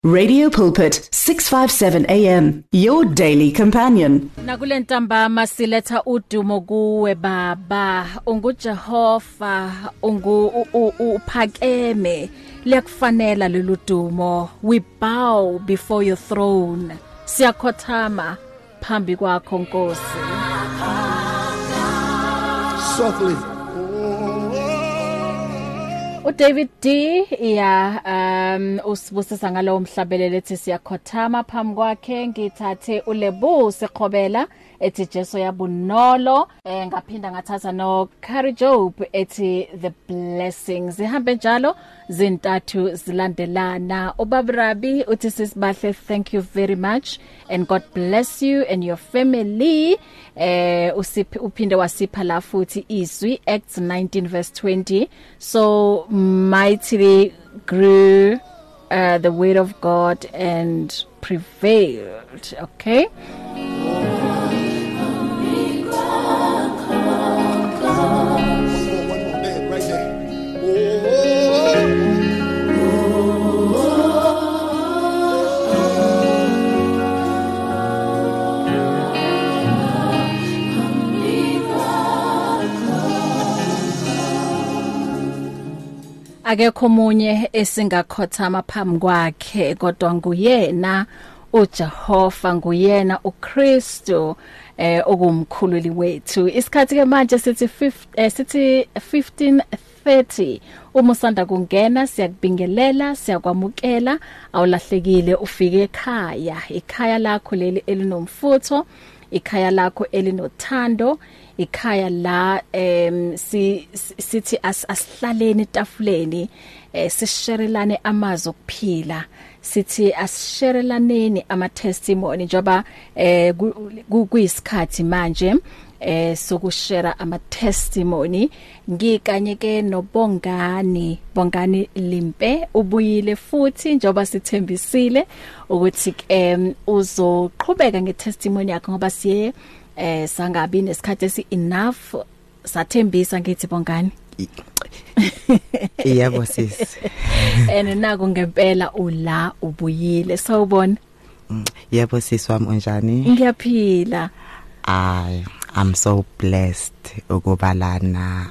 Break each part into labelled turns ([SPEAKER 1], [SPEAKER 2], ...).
[SPEAKER 1] Radio Pulpit 657 AM, your daily companion.
[SPEAKER 2] Nakulentamba masiletha udumo kuwe baba, unguJehova, uphakeme, liyakufanela lolu dumo. We bow before your throne. Siyakhothama phambi kwakho Nkosi.
[SPEAKER 3] Softly.
[SPEAKER 2] David D usibusisa ngalo mhlabelelo ethi siyakhothama phambi kwakhe ngithathe uLebu Sekhobela ethi Jesu yabunolo ngaphinda ngathatha no Carrie Job ethi the blessings zihambe njalo zintathu zilandelana uBabrabi uthi sisibahle thank you very much and God bless you and your family uphinde wasipha la futhi izwi Acts 19 verse 20 so mightily grew the word of God and prevailed. Okay. Akekho munye esingakhothama phambi kwakhe kodwa nguyena uJehova nguyena uKristu okumkhululi wethu isikhathi ke manje sithi 15:30 uma usanda kungena siyakubingelela siyakwamukela awulahlekile ufike ekhaya lakho leli elinomfutho ikhaya lakho elinothando ikhaya la sithi asihlaleni etafuleni sisherelane amazwi okuphila sithi asisherelaneni ama testimony njoba kuyisikhathi manje sokushare ama testimony ngikanyeke noBongani Limpe ubuyile futhi njoba sithembisile ukuthi uzoqhubeka ngetestimony yakho ngoba siye sangabi nesikhathi esi enough sathembisa ngithi Bongani
[SPEAKER 4] yebo sis
[SPEAKER 2] naku ngempela ula ubuyile sawubona
[SPEAKER 4] yebo sis wami unjani
[SPEAKER 2] ngiyaphila
[SPEAKER 4] I'm so blessed ukubalana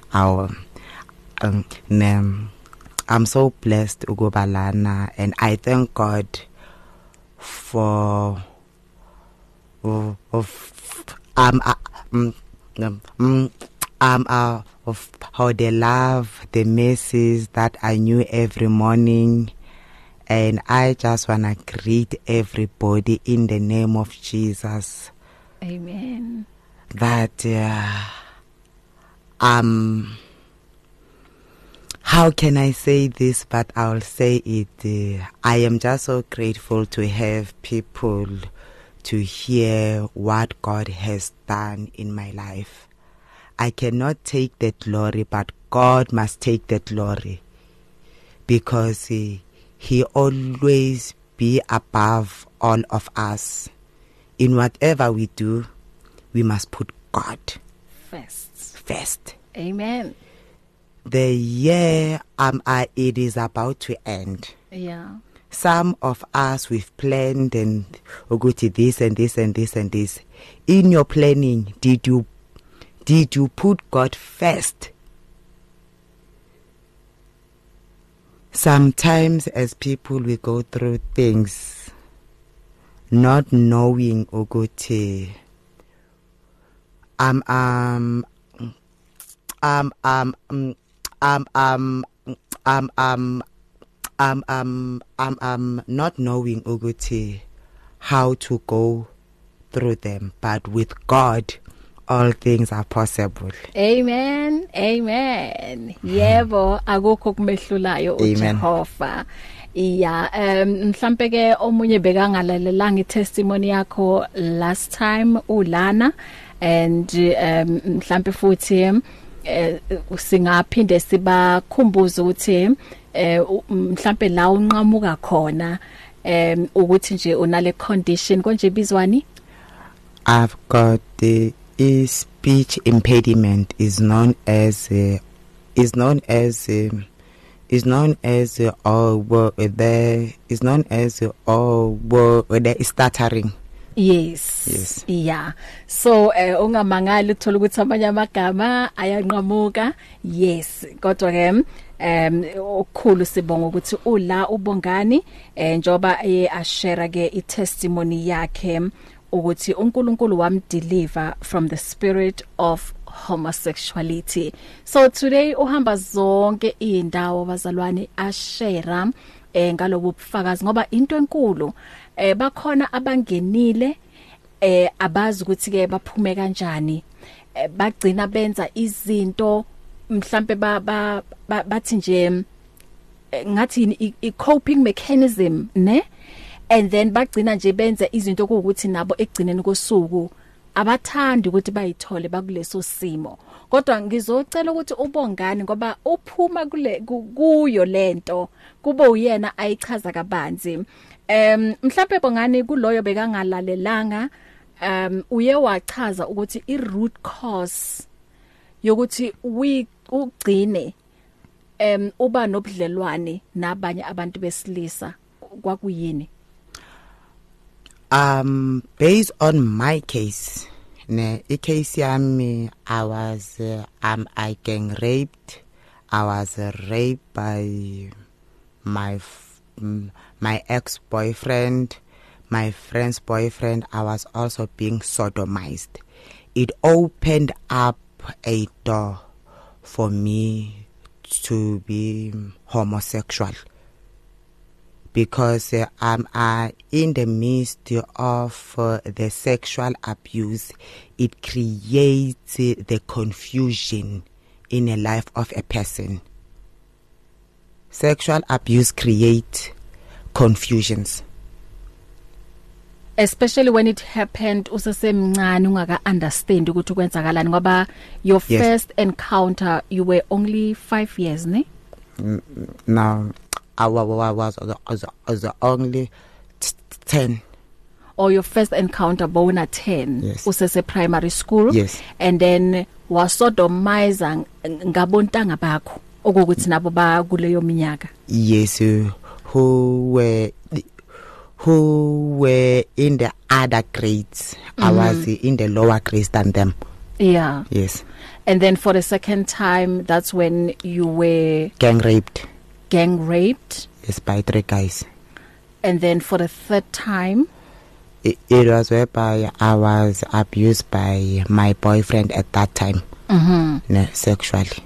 [SPEAKER 4] I'm so blessed ukubalana and I thank God for of how the love, the mercies that I knew every morning, and I just wanna greet everybody in the name of Jesus.
[SPEAKER 2] Amen.
[SPEAKER 4] That how can I say this? But I'll say it. I am just so grateful to have people to hear what God has done in my life. I cannot take the glory, but God must take the glory because He always be above all of us. In whatever we do, we must put God first.
[SPEAKER 2] Amen.
[SPEAKER 4] The year it is about to end.
[SPEAKER 2] Yeah.
[SPEAKER 4] Some of us we've planned and go to this and this and this and this. In your planning, did you put God first? Sometimes as people we go through things not knowing Ogote not knowing Uguti how to go through them, but with God all things are possible.
[SPEAKER 2] Amen. Yebo akukho kumehlulayo uJehova. Mhlambe ke omunye bekangalalelanga itestimony yakho last time ulana and mhlambe futhi singaphinde sibakhumbuza ukuthi mhlambe la unqamuka khona ukuthi nje unale condition konje bizwani
[SPEAKER 4] I've got the speech impediment is known as is known as the stuttering.
[SPEAKER 2] Yes. Yeah. So ungamangali uthola ukuthi amanye amagama ayanqamuka. Yes. Kodwa ke okukhulu sibonga ukuthi ula ubongani njoba ashare ke i-testimony yakhe ukuthi uNkulunkulu wamdeliver from the spirit of homosexuality. So today uhamba zonke indawo bazalwane ashare ngalobu bufakazi ngoba into enkulu bakhona abangenile abazi ukuthi ke baphume kanjani bagcina benza izinto mhlambe bathi nje ngathi I coping mechanism ne and then bagcina nje benza izinto ukuthi nabo ekugcineni kosuku abathandi ukuthi bayithole bakuleso simo. Kodwa ngizocela ukuthi ubongani ngoba uphuma kuyo lento kube uyena ayichaza kabanzi. Mhlawumbe bongani kuloyo bekangalalelanga uye wachaza ukuthi I-root cause yokuthi ugcine uba nobudlelwane nabanye abantu besilisa kwakuyini.
[SPEAKER 4] Based on my case, case yami, I gang raped. I was raped by my ex-boyfriend, my friend's boyfriend. I was also being sodomized. It opened up a door for me to be homosexual. Because I'm in the midst of the sexual abuse, it creates the confusion in the life of a person. Sexual abuse creates confusions.
[SPEAKER 2] Especially when it happened usesemncane ungaka understand ukuthi kwenzakalani ngoba your first encounter you were only 5 years ne?
[SPEAKER 4] No. I was only 10.
[SPEAKER 2] Or your first encounter bona 10
[SPEAKER 4] yes.
[SPEAKER 2] Usese primary school
[SPEAKER 4] yes.
[SPEAKER 2] And then wasodomize ngabontanga bakho okuthi nabo ba kuleyo minyaka.
[SPEAKER 4] Yes, who were in the other grades. I was in the lower grades than them.
[SPEAKER 2] Yeah.
[SPEAKER 4] Yes.
[SPEAKER 2] And then for the second time that's when you were
[SPEAKER 4] gang raped. Yes, by 3 guys.
[SPEAKER 2] And then for the third time
[SPEAKER 4] it was whereby I was abused by my boyfriend at that time. Sexually.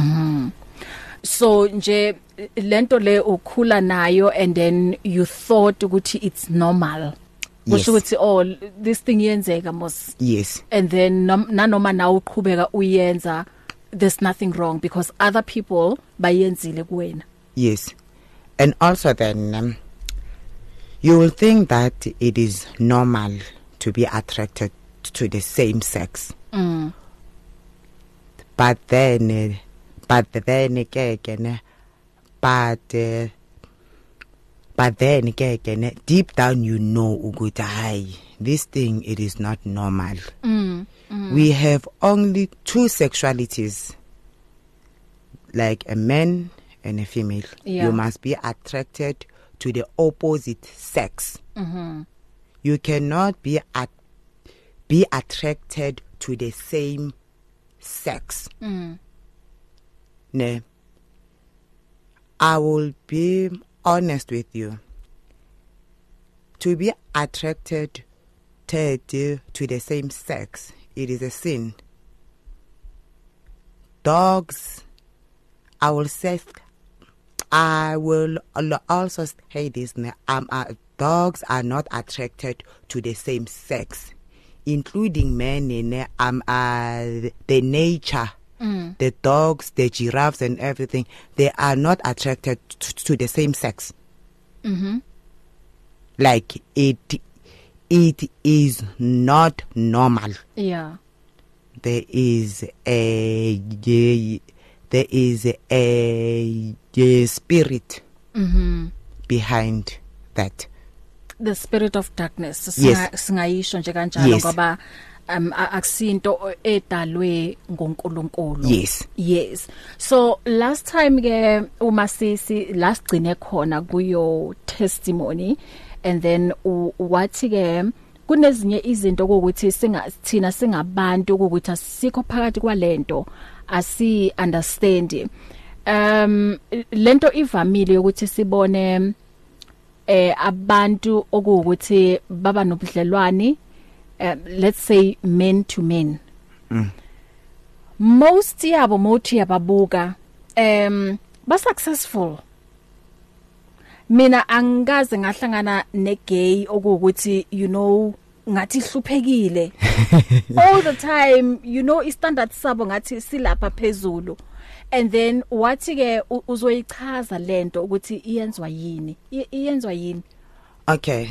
[SPEAKER 2] So nje lento le ukhula nayo and then you thought ukuthi it's normal.
[SPEAKER 4] Yes.
[SPEAKER 2] Ukuthi oh this thing yenzeka mos.
[SPEAKER 4] Yes.
[SPEAKER 2] And then nanoma na uqhubeka uyenza there's nothing wrong because other people bayenzile kuwena.
[SPEAKER 4] Yes. And also then you will think that it is normal to be attracted to the same sex. But then again, deep down you know ukuthi this thing it is not normal. We have only 2 sexualities, like a man and a female.
[SPEAKER 2] Yeah.
[SPEAKER 4] You must be attracted to the opposite sex. You cannot be attracted to the same sex. No. I will be honest with you. To be attracted to the same sex, it is a sin. Dogs, I will also say this. Dogs are not attracted to the same sex, including men in the nature. The dogs, the giraffes and everything, they are not attracted to the same sex. Like it is not normal.
[SPEAKER 2] Yeah.
[SPEAKER 4] There is a spirit behind that.
[SPEAKER 2] The spirit of darkness.
[SPEAKER 4] Yes.
[SPEAKER 2] Singayisho nje kanjalo ngoba akusinto edalwe ngoNkulunkulu.
[SPEAKER 4] Yes.
[SPEAKER 2] So last time ke uMasisi last gcine khona kuyo testimony, and then wathi ke kunezinye izinto ukuthi thina singabantu ukuthi asikho phakathi kwalento asi understand. Lento ivamile ukuthi sibone abantu okuthi baba nobudlelwani, let's say men to men. Most yabo mothi yababuka ba successful. Mina angaze ngahlangana negay okuthi ngathi hluphekile all the time, istandard sabo ngathi silapha phezulu. And then wathi ke uzoyichaza lento ukuthi iyenzwa yini.
[SPEAKER 4] Okay.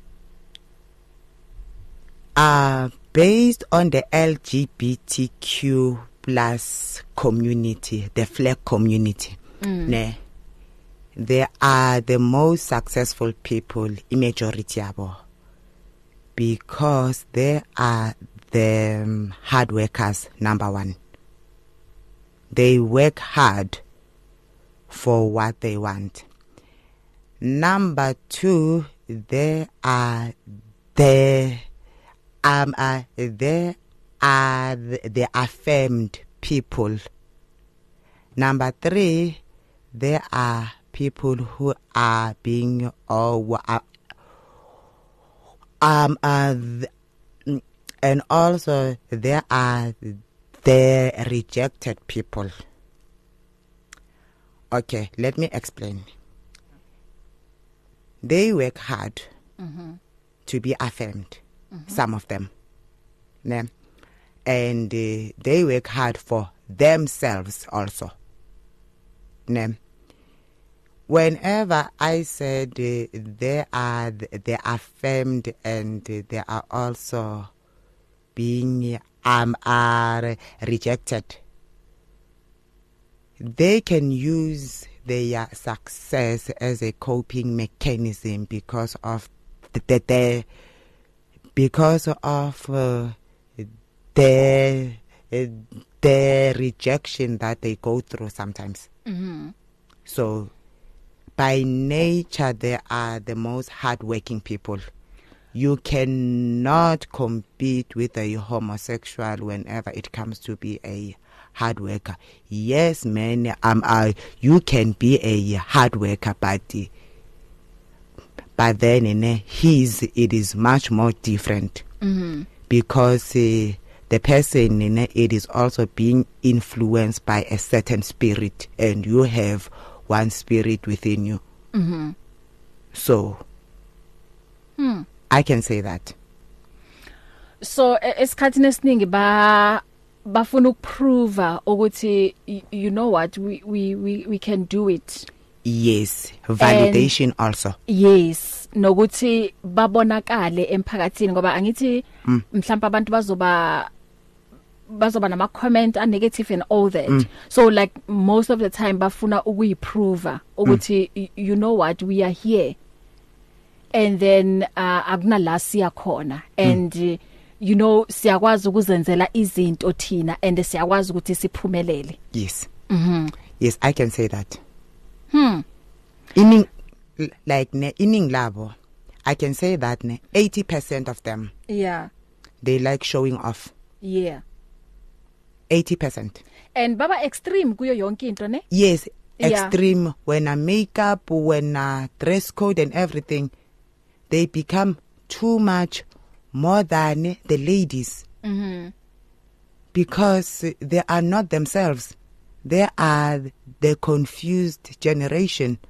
[SPEAKER 4] Based on the LGBTQ plus community, the flag community, they are the most successful people in majority yabo, because they are the hard workers, number one. They work hard for what they want. Number two, they are the affirmed people. Number three, they are people who are being and also they are the rejected people. Okay, let me explain. They work hard to be affirmed, some of them. And they work hard for themselves also. Whenever I said they are affirmed and they are also being are rejected, they can use their success as a coping mechanism because of the rejection that they go through sometimes. So by nature they are the most hardworking people. You cannot compete with a homosexual whenever it comes to be a hard worker. Yes, man, you can be a hard worker, but then it is much more different, because the person it is also being influenced by a certain spirit, and you have one spirit within you. So I can say that.
[SPEAKER 2] So esikhathini esiningi bafuna ukuprove ukuthi you know what, we can do it.
[SPEAKER 4] Yes, validation and also.
[SPEAKER 2] Yes, nokuthi babonakale emphakathini ngoba angithi mhlawumbe abantu bazoba nama comment a negative and all that. So like most of the time bafuna ukuyiprove ukuthi you know what, we are here. And then akunala siya khona, and siyakwazi ukuzenzela izinto thina, and siyakwazi ukuthi siphumelele.
[SPEAKER 4] Yes. Yes, I can say that. Ining labo, I can say that 80% of them, they like showing off. 80%.
[SPEAKER 2] And baba extreme kuyo yonke into ne?
[SPEAKER 4] Yes, extreme. When a makeup, when a dress code and everything, they become too much more than the ladies. Because they are not themselves. They are the confused generation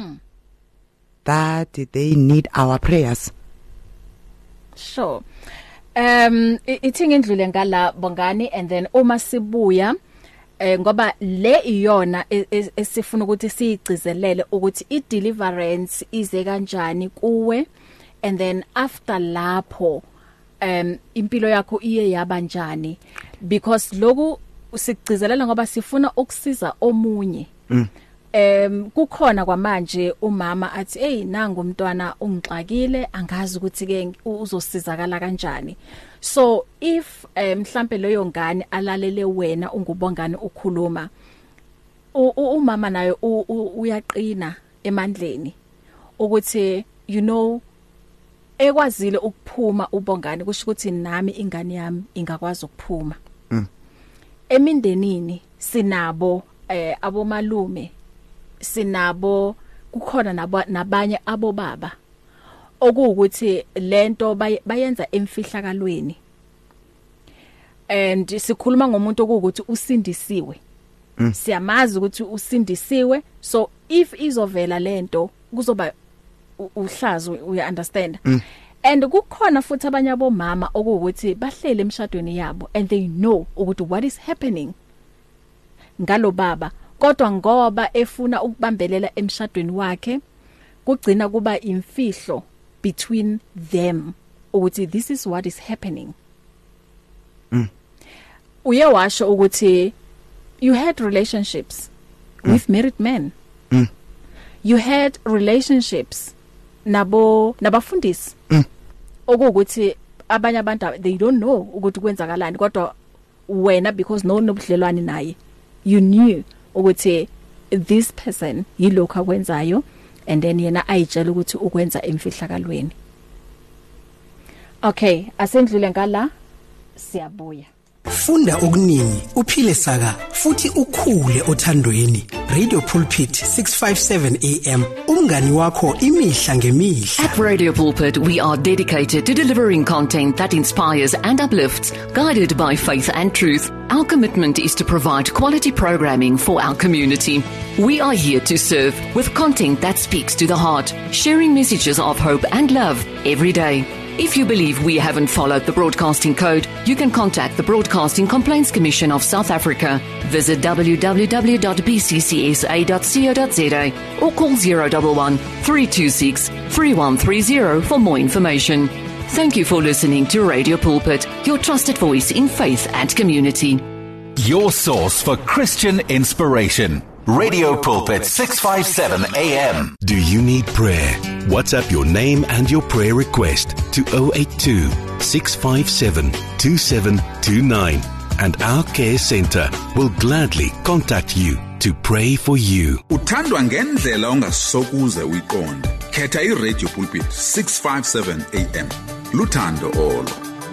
[SPEAKER 4] that they need our prayers.
[SPEAKER 2] Sure. Ithi ngindlule ngala Bongani, and then uma sibuya ngoba le iyona esifuna ukuthi siyigcizelele ukuthi i-deliverance ize kanjani kuwe, and then after lapho impilo yakho iye yaba njani, because loku usigcizelela ngoba sifuna ukusiza omunye kukhona kwamanje umama athi hey nangu umntwana ungixakile angazi ukuthi ke uzosizakala kanjani. So if mhlambe leyo ngane alalele wena ungubongani ukhuluma umama nayo uyaqina emandleni ukuthi you know ekwazile ukuphuma ubongani kusho ukuthi nami ingane yami ingakwazi ukuphuma. Emindenini sinabo abomalume sinabo kukhona nabanye abobaba okuwukuthi lento bayenza emfihlakalweni and sikhuluma ngomuntu okuwukuthi usindisiwe. Siyamazi ukuthi usindisiwe, so if izovela lento kuzoba uhlazo, you understand. And kukhona futhi abanye abomama okuwukuthi bahlele emshadweni yabo and they know ukuthi what is happening ngalo baba, kodwa ngoba efuna ukubambelela emshadweni wakhe kugcina kuba imfihlo between them ukuthi this is what is happening. Uye washo ukuthi you had relationships with married men. You had relationships nabafundisi. Okuwukuthi abanye abantu they don't know ukuthi kwenzakalani, kodwa wena because nobudlelwane naye you knew ukuthi this person yilokho akwenzayo and then yena ayitshela ukuthi ukwenza emfihlakalweni. Okay, asendlule ngala siyabuya.
[SPEAKER 3] Funda okuningi uphile saka futhi ukhule othandweni. Radio Pulpit 657 AM umngani wakho imihla ngemihla.
[SPEAKER 5] At Radio Pulpit we are dedicated to delivering content that inspires and uplifts, guided by faith and truth. Our commitment is to provide quality programming for our community. We are here to serve with content that speaks to the heart, sharing messages of hope and love every day. If you believe we haven't followed the broadcasting code, you can contact the Broadcasting Complaints Commission of South Africa. Visit www.bccsa.co.za or call 011 326 3130 for more information. Thank you for listening to Radio Pulpit, your trusted voice in faith and community.
[SPEAKER 6] Your source for Christian inspiration. Radio Pulpit 657 AM.
[SPEAKER 7] Do you need prayer? WhatsApp your name and your prayer request to 082 657 2729 and our care center will gladly contact you to pray for you.
[SPEAKER 8] Uthandwa ngendlela ongasokuze uyiqonde. Khetha iRadio Pulpit 657 AM. Luthando olo.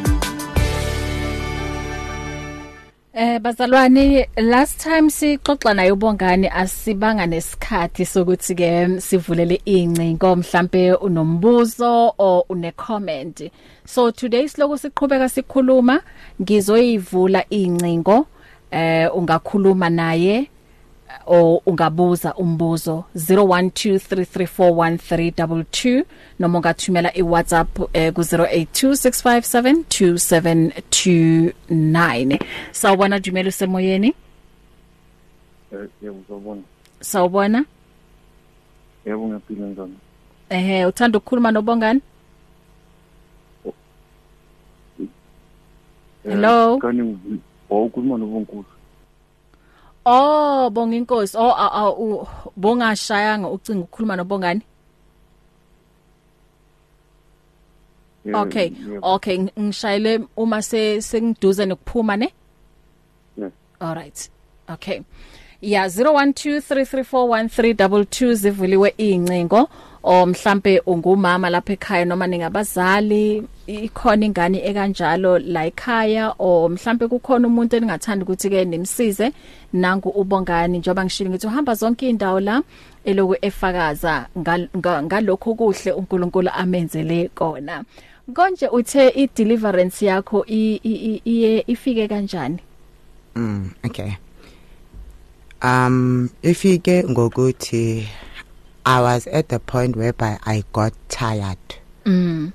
[SPEAKER 2] Bazalwane, last time sixoxa naye uBongani asibanga nesikhathi sokuthi ke sivulele ingcingo mhlambe unombuzo or une comment. So today siloko siqhubeka sikhuluma, ngizoyivula ingcingo ungakhuluma naye o ungabuza umbuzo 0123341322 noma ungathumela iWhatsApp ku 0826572729. Sawubona Dumelo semoyeni?
[SPEAKER 9] Yebo ngizobona.
[SPEAKER 2] Sawubona?
[SPEAKER 9] Yebo ngiyaphila njani?
[SPEAKER 2] Uthanda ukukhuluma noBongani? Hello?
[SPEAKER 9] Kani ukhuluma noBonkosi?
[SPEAKER 2] Oh, bonga inkosi. Oh, bongashayanga ucinga ukukhuluma noBongani?
[SPEAKER 9] Yeah,
[SPEAKER 2] okay.
[SPEAKER 9] Yeah.
[SPEAKER 2] Okay, ngishayile uma sengiduze nokuphuma ne?
[SPEAKER 9] Yeah.
[SPEAKER 2] All right. Okay. Yeah, 0123341322 zivuliwe ingcingo o mhlambe ungumama lapha ekhaya noma ningabazali ikhona ingane ekanjalo la ekhaya o mhlambe kukhona umuntu eningathanda ukuthi ke nimsize nangu uBongani njoba ngishilo ngithi uhamba zonke indawo la eloku efakaza ngalokho kuhle uNkulunkulu amenzele kona. Konje uthe i-deliverance yakho ifike kanjani?
[SPEAKER 4] Okay. Ifike ngokuthi I was at the point whereby I got tired. To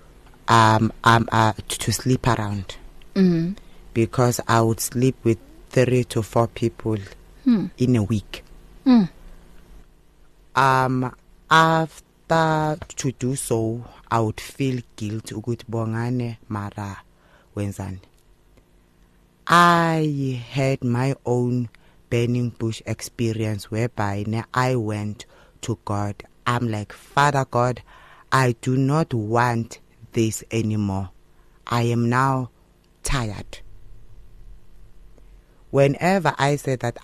[SPEAKER 4] sleep around. Because I would sleep with 3 to 4 people in a week. After to do so, I would feel guilt ukuthi Bongane mara wenzani. I had my own burning bush experience whereby I went to God. I'm like, Father God, I do not want this anymore. I am now tired. Whenever I said that,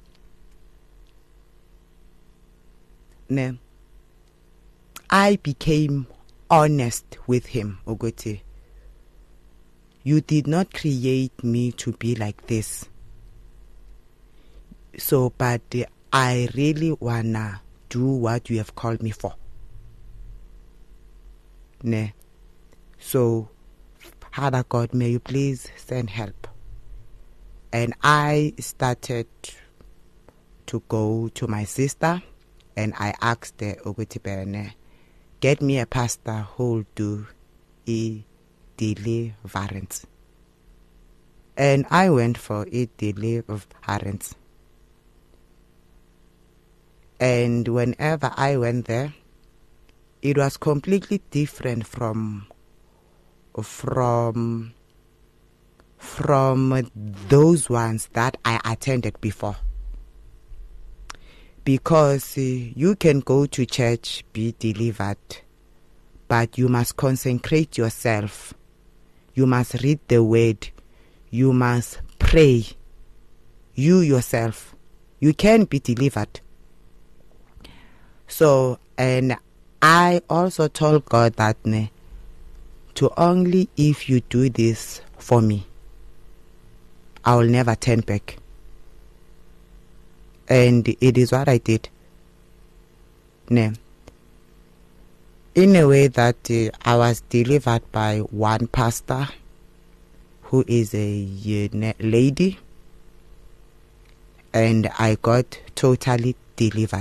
[SPEAKER 4] I became honest with him. Ogote, you did not create me to be like this. So, but I really wanna do what you have called me for. So, Father God, may you please send help. And I started to go to my sister, and I asked her, Ogutibene, get me a pastor who will do a deliverance. And I went for a deliverance. And whenever I went there, it was completely different from those ones that I attended before. Because you can go to church, be delivered, but you must consecrate yourself. You must read the word. You must pray. You yourself. You can be delivered. So, and I also told God that to only if you do this for me, I will never turn back. And it is what I did. In a way that I was delivered by one pastor who is a lady, and I got totally delivered.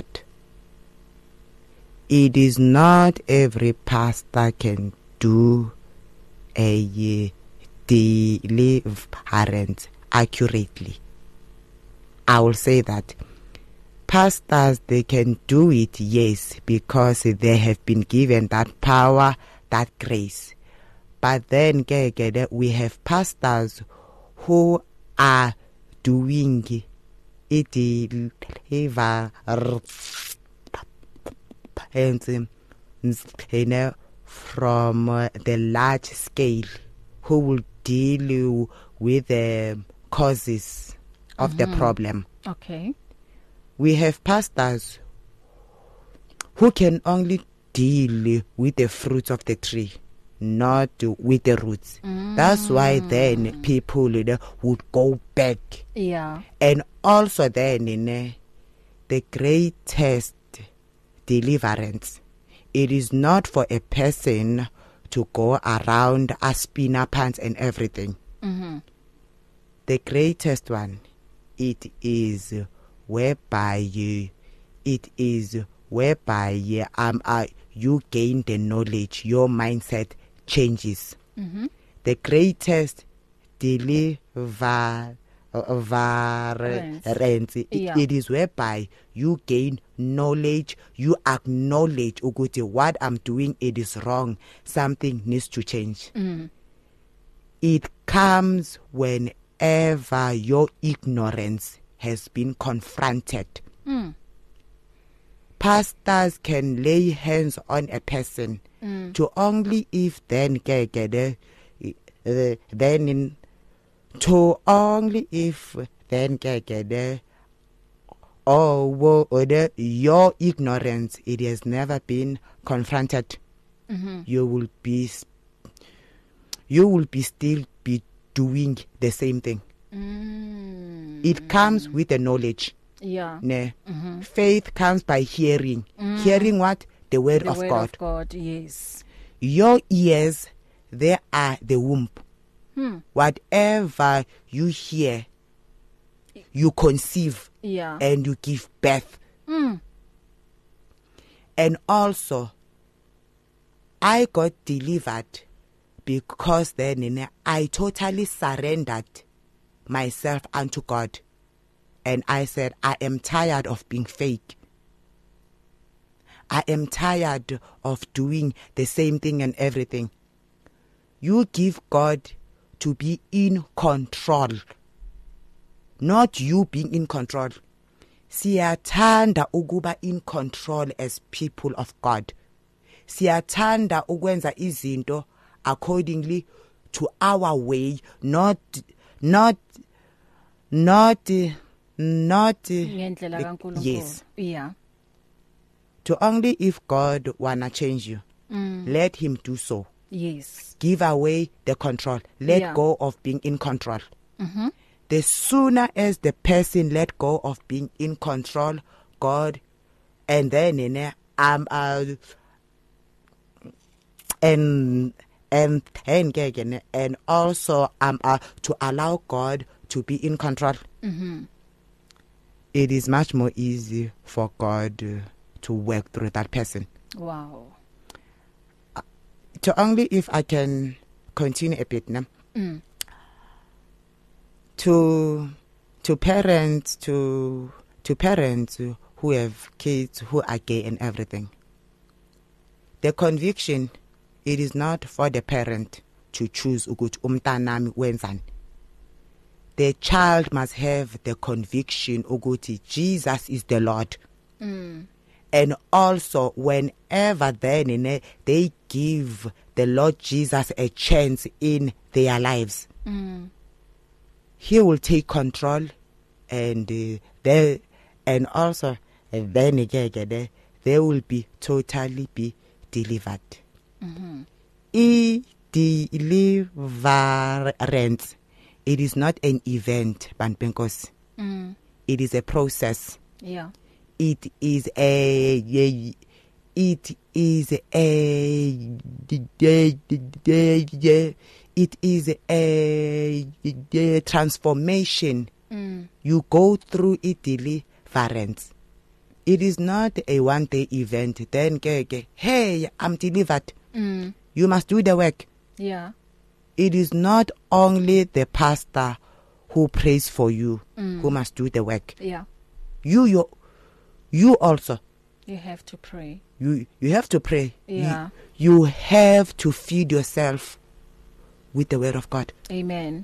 [SPEAKER 4] It is not every pastor can do a deliverance accurately. I will say that pastors, they can do it, yes, because they have been given that power, that grace. But then we have pastors who are doing it from the large scale, who will deal with the causes of the problem.
[SPEAKER 2] Okay.
[SPEAKER 4] We have pastors who can only deal with the fruits of the tree, not with the roots. That's why then people would go back.
[SPEAKER 2] Yeah.
[SPEAKER 4] And also then the greatest deliverance, it is not for a person to go around spinner pants and everything. The greatest one, it is whereby you gain the knowledge, your mindset changes. The greatest deliverance, it is whereby you gain knowledge, you acknowledge, Uguti, what I'm doing, it is wrong, something needs to change. It comes whenever your ignorance has been confronted. Pastors can lay hands on a person to only if then your ignorance, it has never been confronted. You will still be doing the same thing. It comes with the knowledge.
[SPEAKER 2] Yeah.
[SPEAKER 4] Faith comes by hearing. Hearing what? The word of
[SPEAKER 2] God.
[SPEAKER 4] God.
[SPEAKER 2] Of God, yes.
[SPEAKER 4] Your ears, they are the womb. Whatever you hear, you conceive, and you give birth. And also, I got delivered because then I totally surrendered myself unto God. And I said, I am tired of being fake. I am tired of doing the same thing and everything. You give God to be in control. not you being in control. Siyathanda ukuba in control as people of God. Siyathanda ukwenza izinto accordingly to our way, not
[SPEAKER 2] ngendlela kaNkulunkulu.
[SPEAKER 4] Yes.
[SPEAKER 2] Yeah.
[SPEAKER 4] To only if God wanna change you, let him do so.
[SPEAKER 2] Yes.
[SPEAKER 4] Give away the control. Let go of being in control. The sooner as the person let go of being in control, God, and then and also to allow God to be in control. It is much more easy for God to work through that person.
[SPEAKER 2] Wow.
[SPEAKER 4] To only if I can continue a bit now. To parents who have kids who are gay and everything. The conviction, it is not for the parent to choose ukuthi umntanami wenzani. The child must have the conviction ukuthi Jesus is the Lord. And also whenever then they give the Lord Jesus a chance in their lives, he will take control, and they will be totally be delivered. Deliverance, it is not an event, Banpenkos. It is a process.
[SPEAKER 2] Yeah.
[SPEAKER 4] It is a transformation. You go through it, deliverance. It is not a one-day event. Then, hey, I'm delivered. You must do the work.
[SPEAKER 2] Yeah.
[SPEAKER 4] It is not only the pastor who prays for you who must do the work.
[SPEAKER 2] Yeah.
[SPEAKER 4] You also.
[SPEAKER 2] You have to pray.
[SPEAKER 4] You have to pray.
[SPEAKER 2] Yeah.
[SPEAKER 4] You have to feed yourself with the word of God.
[SPEAKER 2] Amen.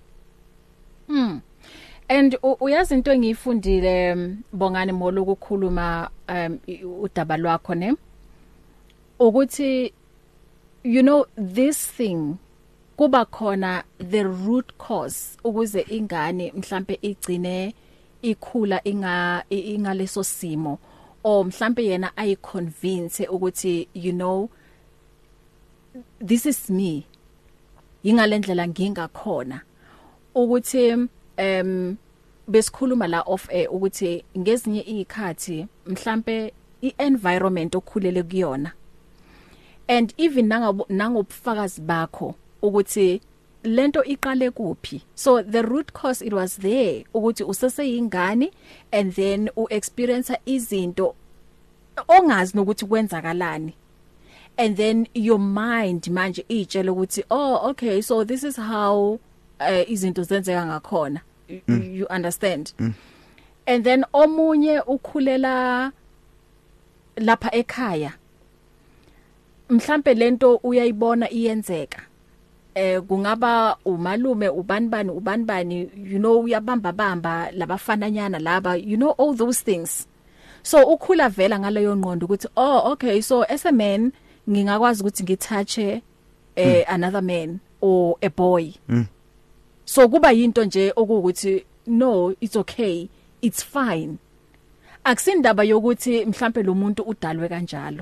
[SPEAKER 2] And uyazi into engiyifundile Bongani Molo ukukhuluma udaba lwakho ne ukuthi you know this thing kuba khona the root cause ukuze ingane mhlambe igcine ikhula ingaleso simo or mhlambe yena ayi convince ukuthi you know this is me ingalendlela ngingakhona ukuthi besikhuluma la off air ukuthi ngezinye izikhathi mhlambe ienvironment okhulele kuyona and even nangobufakazi bakho ukuthi lento iqale kuphi. So the root cause it was there ukuthi useseyingane and then experience izinto ongazi nokuthi kwenzakalani. And then your mind manje itshela ukuthi oh okay so this is how izinto zenzeka ngakhona. You understand? And then omunye ukhulela lapha ekhaya mhlambe lento uyayibona iyenzeka kungaba umalume ubanibani you know uyabamba labafananyana laba you know all those things. So ukhula vela ngaleyo ngqondo ukuthi oh okay so as a man ngingakwazi ukuthi ngitouche another man or a boy. So kuba yinto nje okuthi no it's okay it's fine. Akusindaba yokuthi mhlambe lo muntu udalwe kanjalo.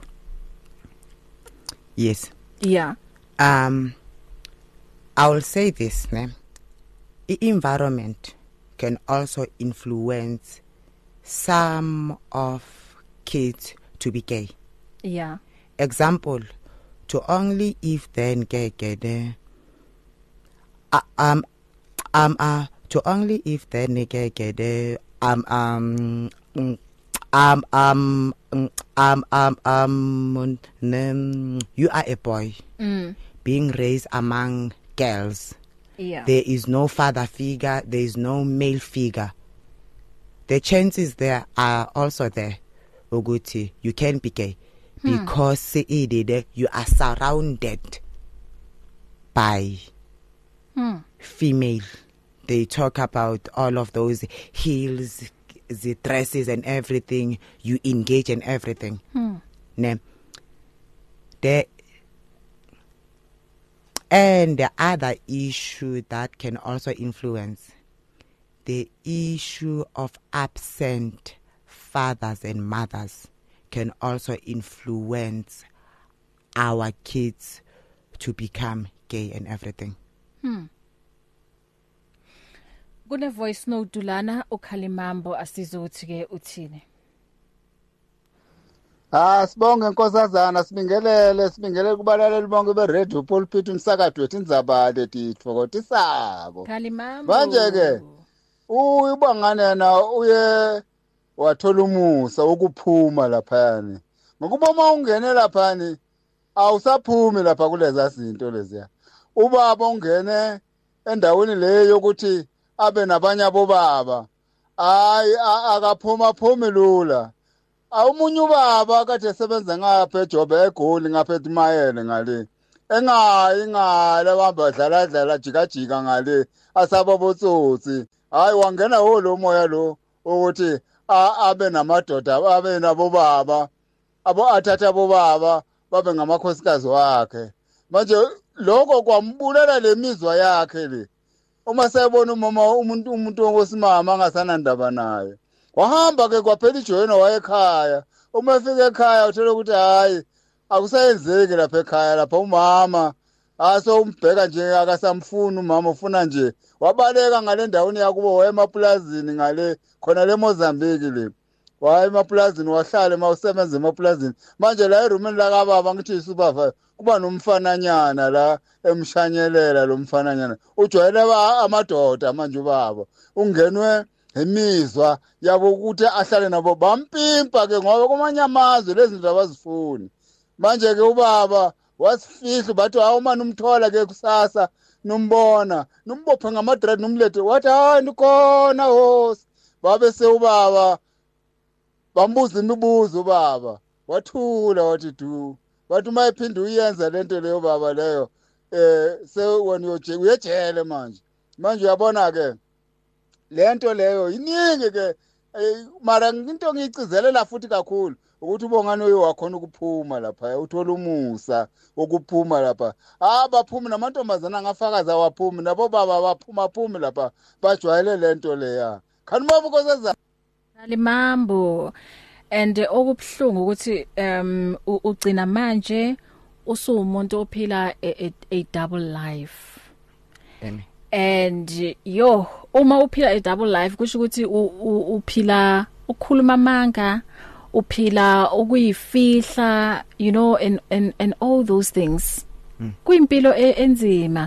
[SPEAKER 4] Yes.
[SPEAKER 2] Yeah.
[SPEAKER 4] I will say this, the environment can also influence some of kids to be gay.
[SPEAKER 2] Yeah.
[SPEAKER 4] Example, to only if then get to only if then get you are a boy being raised among girls.
[SPEAKER 2] Yeah.
[SPEAKER 4] There is no father figure, there is no male figure. The chances there are also there. Oguti, you can be gay because you are surrounded by female they talk about all of those heels, the dresses and everything, you engage in everything. Ne? And the other issue that can also influence the issue of absent fathers and mothers can also influence our kids to become gay and everything.
[SPEAKER 2] Kune voice note Dulana uKhalimambo asizothi ke uthini.
[SPEAKER 10] Sibonge nkosazana sibingelele kubalaleli bonke beRadio Pulpit umsakazo wethu indzabale tithokotisako.
[SPEAKER 2] Khalimambo.
[SPEAKER 10] Manje ke uyibangane na uye wathola umusa ukuphuma laphayani. Ngokuba uma ungene laphani awusaphumi lapha kulezi zinto leziya. Ubaba ungene endaweni leyo yokuthi abe nabanye abobaba. Hayi akaphuma lula. Awumunye ubaba kade esebenza ngapha eJobe eGoli ngapha eTimayele ngale. Engayi ngale wahamba dlala jika ngale asaba botsotsi. Hayi wangena lo moya lo ukuthi abe namadoda abe nabobaba. Abo athatha abobaba babe ngamakhosikazi wakhe. Manje lokho kwambulela lemizwa yakhe le. Uma sayibona umuntu ongosimama angasana ndaba naye. Wahamba ke kwaphela ijoyina wayekhaya. Uma efika ekhaya uthola ukuthi hayi akusayenzeki lapha ekhaya lapha umama aso umbheka nje akasamfuni umama ufuna nje wabaleka ngale ndaweni yakubo wayemaplazini ngale khona le Mozambique le. Waye emaplazini wahlala mawusebenza emaplazini. Manje la erumini la kababa ngithi supervisor kuba nomfananyana la emshanyelela lo mfananyana. Ujwayele amadoda manje ubaba. Ungenwe imizwa yabo ukuthi ahlale nabo bampimpa ke ngoba kumanyamazo lezi zinto abazifuni. Manje ke ubaba wasifihla bathi hawu manje umthola ke kusasa numbona numbopha ngamadread numlethe wathi hayi nikhona hosi. Babe seubaba bambuza imibuzo ubaba wathula wathi du bathi mayiphinda uyenza lento leyo baba leyo sewona uyejele manje uyabona ke lento leyo iningi ke mara into ngicizelela futhi kakhulu ukuthi ubongane uyakhona ukuphuma lapha uthola umusa ukuphuma lapha baphumi namantombazana ngafakaza waphumi nabo baba baphuma lapha bajwayele lento leya khani mabukoza
[SPEAKER 2] Khalimambo and okubhlungu ukuthi ugcina manje usumuntu ophila a double life. And uma uphila a double life kusho ukuthi uphila ukukhuluma amanga uphila ukuyifihla you know and all those things. Kuyimpilo enzima.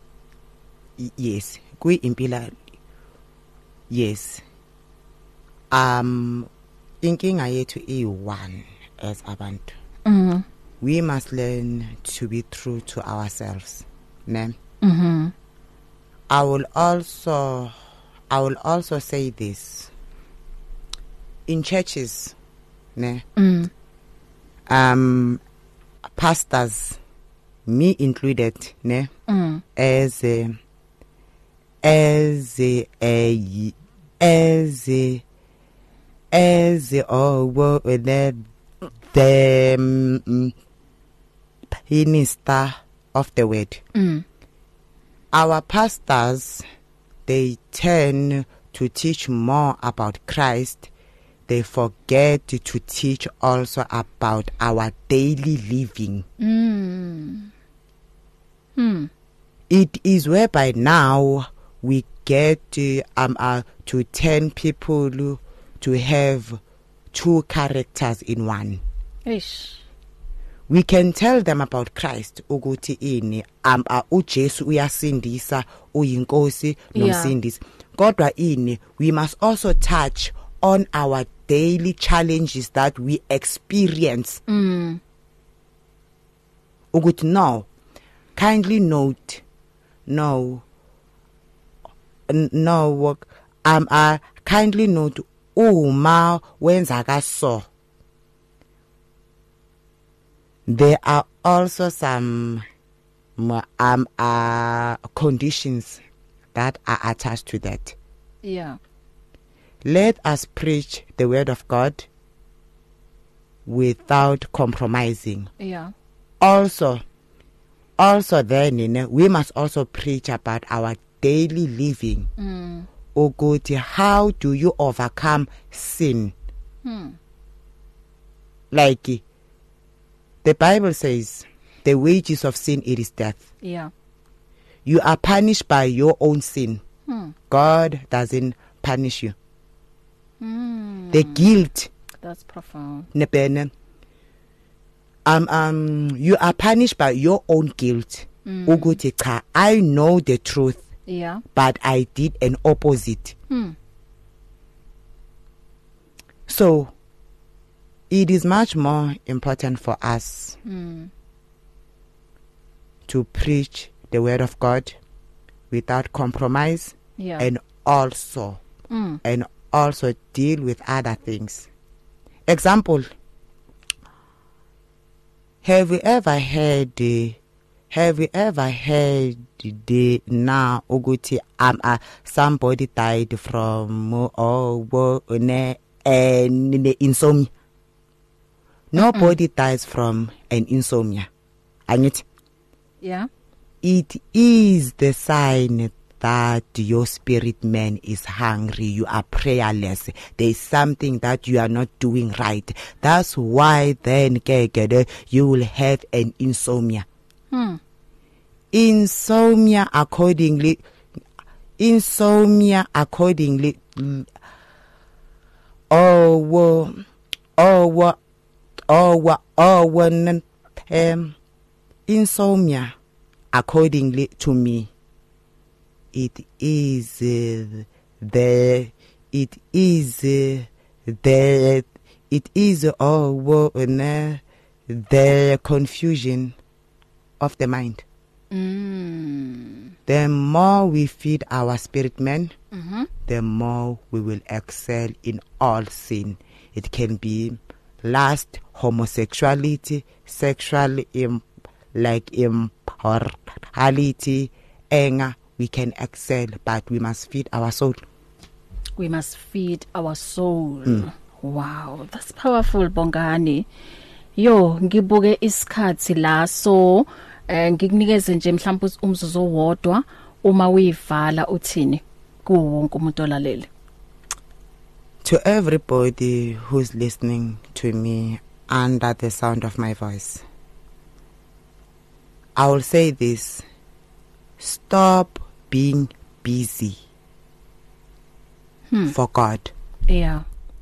[SPEAKER 4] Yes, kuyimpilo. Yes. Inkinga yethu i1 as abantu. We must learn to be true to ourselves. Ne? I will also say this. In churches, ne? Pastors, me included, ne? As the minister of the word. Our pastors, they tend to teach more about Christ. They forget to teach also about our daily living. It is whereby now we get to 10 people to have 2 characters in one. We can tell them about Christ ukuthi ini uJesu uyasindisa uyinkosi nomsindisi kodwa ini we must also touch on our daily challenges that we experience. Ukuthi no, kindly note kindly note uma wenzaka so. There are also some conditions that are attached to that.
[SPEAKER 2] Yeah.
[SPEAKER 4] Let us preach the word of God without compromising.
[SPEAKER 2] Yeah.
[SPEAKER 4] Also then we must also preach about our daily living. Ukuthi, how do you overcome sin? Like the Bible says, the wages of sin, it is death.
[SPEAKER 2] Yeah.
[SPEAKER 4] You are punished by your own sin. God doesn't punish you. The guilt.
[SPEAKER 2] That's profound.
[SPEAKER 4] You are punished by your own guilt. Ukuthi cha, I know the truth.
[SPEAKER 2] Yeah.
[SPEAKER 4] But I did an opposite. So it is much more important for us to preach the word of God without compromise.
[SPEAKER 2] Yeah.
[SPEAKER 4] And also deal with other things. Example, have you ever heard the now Uguti somebody died from insomnia? Nobody dies from an insomnia.
[SPEAKER 2] Yeah.
[SPEAKER 4] It is the sign that your spirit man is hungry, you are prayerless, there is something that you are not doing right. That's why then you will have an insomnia. Insomnia accordingly insomnia accordingly to me, it is the confusion of the mind. The more we feed our spirit man, the more we will excel in all sin. It can be lust, homosexuality, sexual immorality, anger. We can excel, but we must feed our soul.
[SPEAKER 2] We must feed our soul. Wow, that's powerful, Bongani. Yo, ngibuke isikhathi la, so ngikunikeze nje mhlawumbe umzuzu owodwa uma uyivala uthini kuwo wonke umuntu olalele.
[SPEAKER 4] To everybody who's listening to me under the sound of my voice, I will say this: stop being busy for God.
[SPEAKER 2] Yeah.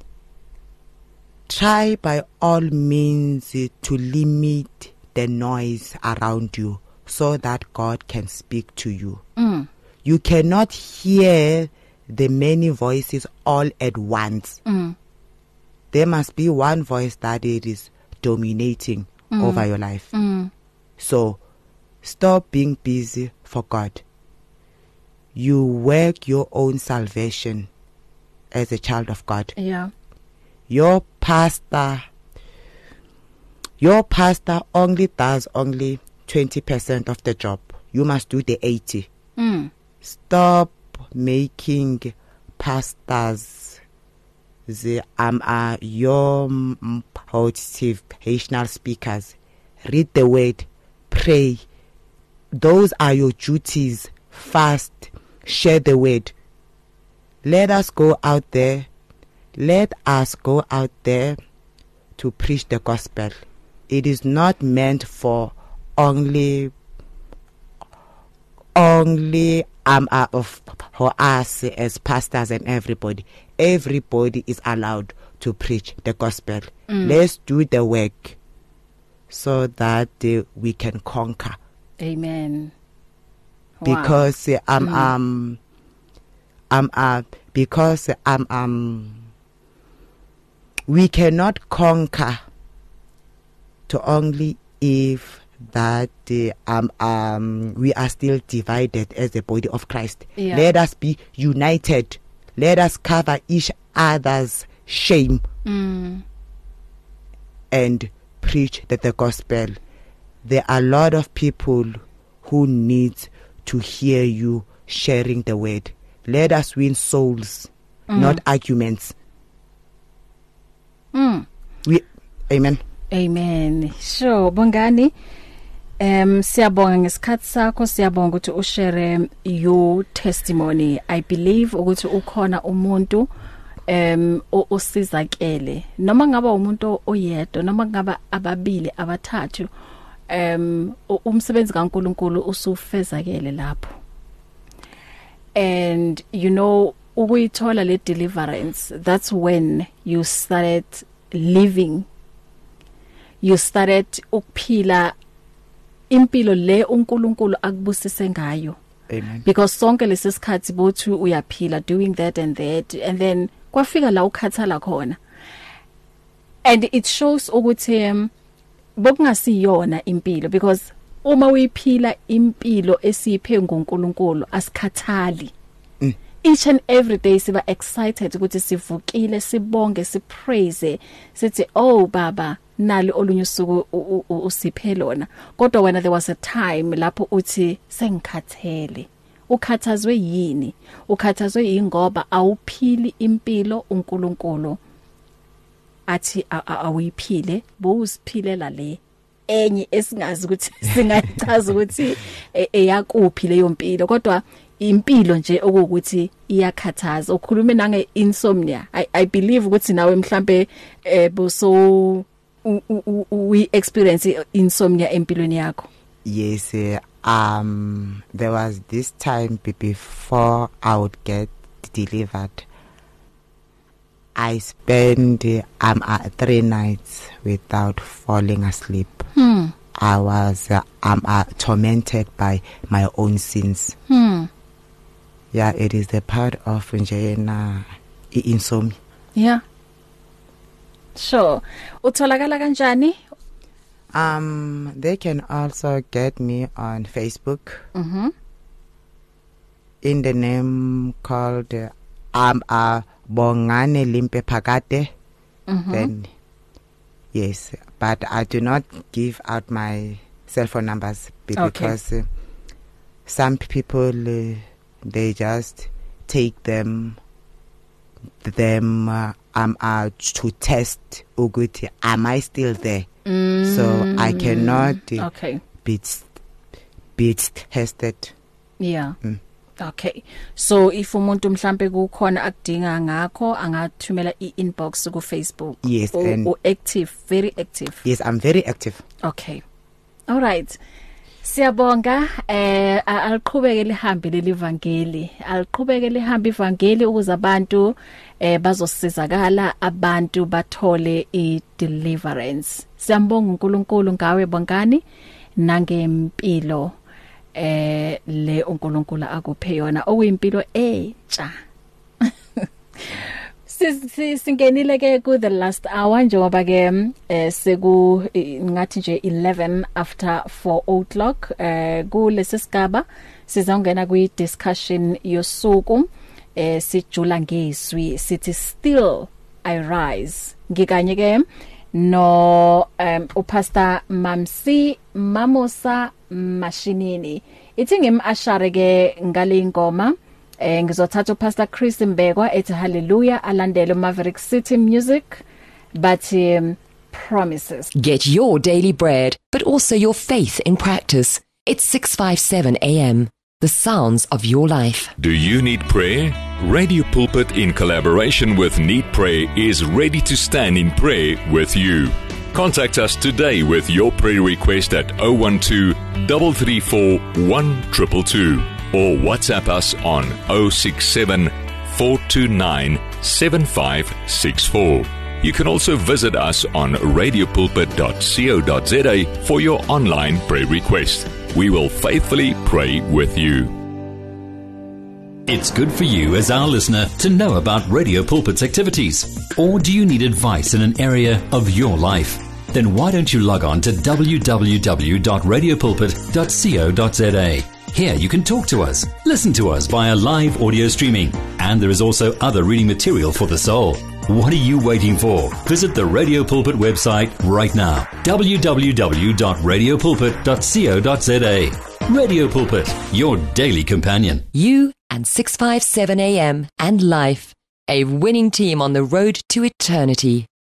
[SPEAKER 4] Try by all means to limit the noise around you so that God can speak to you. You cannot hear the many voices all at once. There must be one voice that it is dominating over your life. So stop being busy for God. You work your own salvation as a child of God.
[SPEAKER 2] Yeah.
[SPEAKER 4] Your pastor only does 20% of the job. You must do the 80. Stop making pastors your motivational speakers. Read the word, pray. Those are your duties. Fast, share the word. Let us go out there to preach the gospel. It is not meant for only for us as pastors and everybody. Everybody is allowed to preach the gospel. Let's do the work so that we can conquer.
[SPEAKER 2] Amen.
[SPEAKER 4] Because we cannot conquer to only if that we are still divided as the body of Christ.
[SPEAKER 2] Yeah.
[SPEAKER 4] Let us be united. Let us cover each other's shame and preach the gospel. There are a lot of people who need to hear you sharing the word. Let us win souls, not arguments. Amen.
[SPEAKER 2] Amen. Sure, Bongani. Siyabonga ngesikhathi sakho, siyabonga ukuthi ushare your testimony. I believe ukuthi ukhona umuntu osizakele. Noma ngaba umuntu oyedwa, noma ngaba ababili abathathu, umsebenzi kaNkulunkulu usufezakele lapho. And you know, ukuyithola le deliverance, that's when you started living. You started ukuphila impilo le uNkulunkulu akubusise ngayo.
[SPEAKER 4] Amen.
[SPEAKER 2] Because sonke lesisikhathi bothi uyaphila doing that and then kwafika la ukhathala khona. And it shows ukuthi bokungasiyona impilo, because uma uyiphila impilo esiphe ngoNkulunkulu asikhathali. Each and every day siba excited ukuthi sivukile, sibonge, sipraise, sithi oh baba nali olunye usuku usiphe lona. Kodwa when there was a time lapho uthi sengikhathele. Ukhathazwe yini? Ukhathazwe ingoba awuphili impilo uNkulunkulu athi awuyiphile, bowuziphilela le enye esingazi ukuthi singachaza ukuthi eyakuphi leyo mpilo, kodwa impilo nje okuthi iyakhathaza. Ukhulume nange insomnia. I believe ukuthi nawe mhlambe so we experience insomnia empilweni yakho.
[SPEAKER 4] Yes, there was this time before I would get delivered. I spent 3 nights without falling asleep. I was tormented by my own sins. Yeah, it is the part of insomnia.
[SPEAKER 2] Yeah. Sure. Utholakala kanjani?
[SPEAKER 4] They can also get me on Facebook. In the name called Bongane Limpe Phakade. Then yes, but I do not give out my cell phone numbers because some people they just take them to test ukuthi am I still there. So I cannot be tested.
[SPEAKER 2] Yeah. Okay. So if umuntu mhlambe kukhona akudinga ngakho angathumela i-inbox ku Facebook.
[SPEAKER 4] Yes, and
[SPEAKER 2] active, very active.
[SPEAKER 4] Yes, I'm very active.
[SPEAKER 2] Okay. All right. Siyabonga aliqhubeke lihambe lelivangeli. Aliqhubeke lihambe ivangeli ukuze abantu bazosizakala, abantu bathole i-deliverance. Siyambonga uNkulunkulu ngawe Bongani nangempilo le uNkulunkulu akuphe yona okuyimpilo entsha. Singenile ke ku the last hour njengoba ke seku ngathi nje 11 after 4 o'clock kulesi sigaba sizongena kwi discussion yosuku sijula ngezwi sithi still I rise. Ngikanye ke no uPastor Mamsi Mamosa Mashinini. Ithi ngimashare ke ngale ingoma ngizothatha uPastor Chris Mbekwa ethi hallelujah alandele Maverick City Music but promises.
[SPEAKER 11] Get your daily bread but also your faith in practice. It's 657 AM. The sounds of your life.
[SPEAKER 12] Do you need prayer? Radio Pulpit in collaboration with Need Prayer is ready to stand in prayer with you. Contact us today with your prayer request at 012-334-1222 or WhatsApp us on 067-429-7564. You can also visit us on radiopulpit.co.za for your online prayer request. We will faithfully pray with you.
[SPEAKER 13] It's good for you as our listener to know about Radio Pulpit's activities. Or do you need advice in an area of your life? Then why don't you log on to www.radiopulpit.co.za. Here you can talk to us, listen to us via live audio streaming, and there is also other reading material for the soul. What are you waiting for? Visit the Radio Pulpit website right now, www.radiopulpit.co.za. Radio Pulpit, your daily companion.
[SPEAKER 11] You and 657 AM and life. A winning team on the road to eternity.